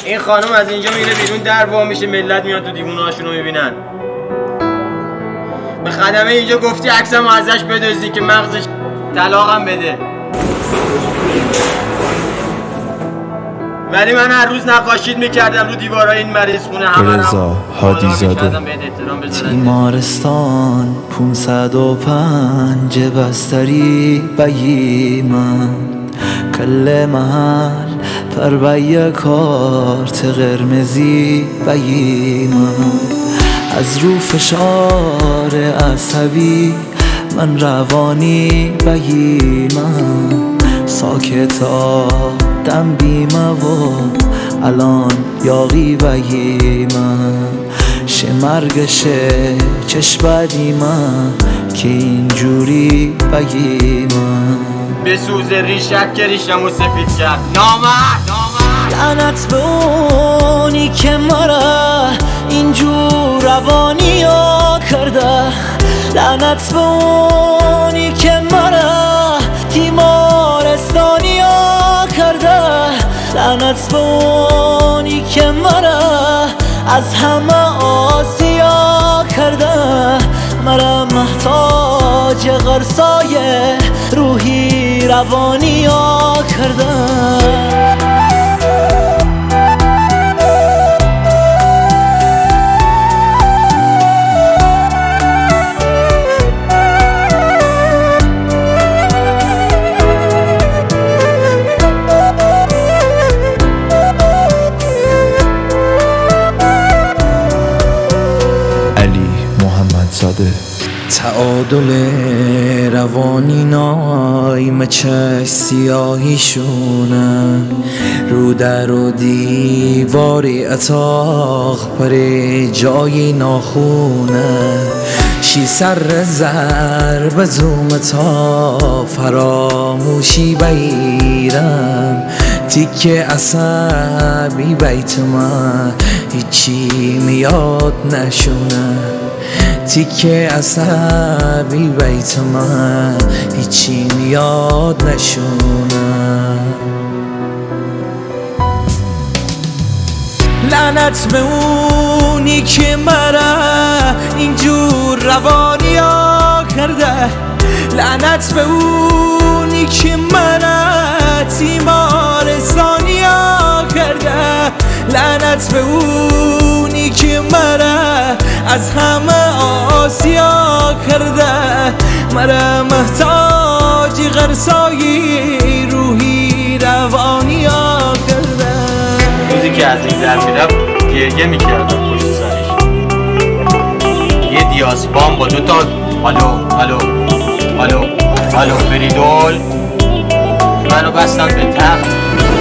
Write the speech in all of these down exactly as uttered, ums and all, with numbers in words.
این خانم از اینجا میره بیرون، در وا میشه، ملت میان تو دیوونه هاشونو میبینن. به خدمه اینجا گفتی عکسمو ازش بدزدی که مغزش طلاقم بده. ولی من هر روز نقاشید میکردم رو دیوارای این مریض خونه. همه رضا هادی زاده. تیمارستان پونصد و پنج بستری بایی من، کل محل پر بایی کارت قرمزی بایی من. از رو فشار عصبی من روانی بایی من، ساکت آدم بیمه و الان یاقی بایی من. شه مرگشه چش بدی من که اینجوری بایی من. به سوز ریشت که ریشمو سفید کرد نامرد. لعنت به اونی که مرا اینجور روانی ها کرده، لعنت به اونی که مرا تیمارستانی ها کرده، لعنت به اونی که مرا از همه آسیا کرده، مرا محتاج غرسای روحی روانی ها کرده. زاده. تعادل روانی نایم چه سیاهی شونه، رو در و دیواری اتاق پر جای ناخونه. شی سر ضرب زوم تا فراموشی بیرم، تیکه عصبی بیت من هیچی میاد نشونه، تیکه عصبی بیت من هیچی میاد نشونه. لعنت به اونی که مرا اینجور روانی ها کرده، لعنت به اونی که مرا تیمارستانی ها کرده، لعنت به اونی که مرا از همه آسیا کرده، مرا محتاج غرسای روحی روانی ها کرده. روزی که از این در میرفت گریه میکردم پشت سرش. یه دیاسپام با دو تا الو الو الو الو فریدول منو بستن به تخت.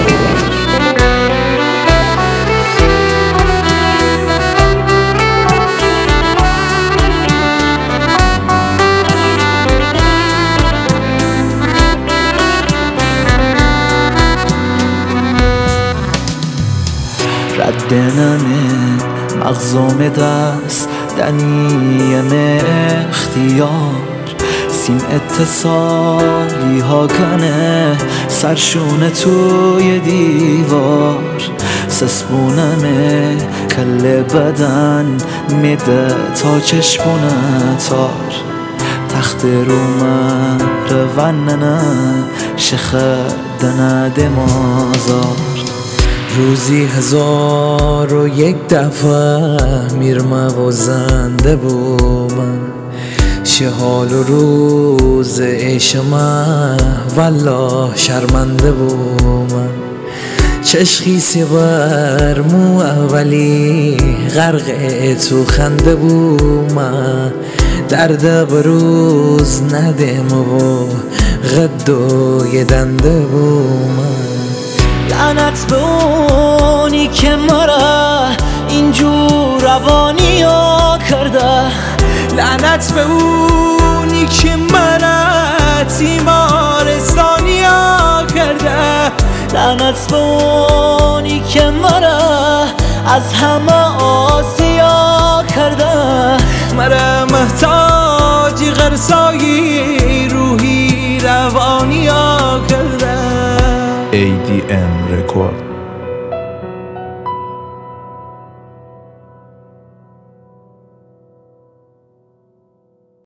رد نمه مغزوم دست دنیم اختیار، سیم اتصالی ها کنه سرشونه توی دیوار، سسبونمه کل بدن میده تا چشمونه تار، تخت رو من رواننه شخه دنده مازار. روزی هزار و یک دفعه میرمه و زنده بومن، چه حال و روز عشمه والله شرمنده بومن. چشخی سبر مو اولی غرق تو خنده بومن، درد بروز ندم و غد و یه دنده بومن. لعنت به اونی که مرا اینجور روانی ها کرده، لعنت به اونی که مرا تیمارستانی ها کرده، لعنت به اونی که مرا از همه آسیا کرده، مرا محتاج غرسای روحی روانی ها کرده. ای دی ام رکورد.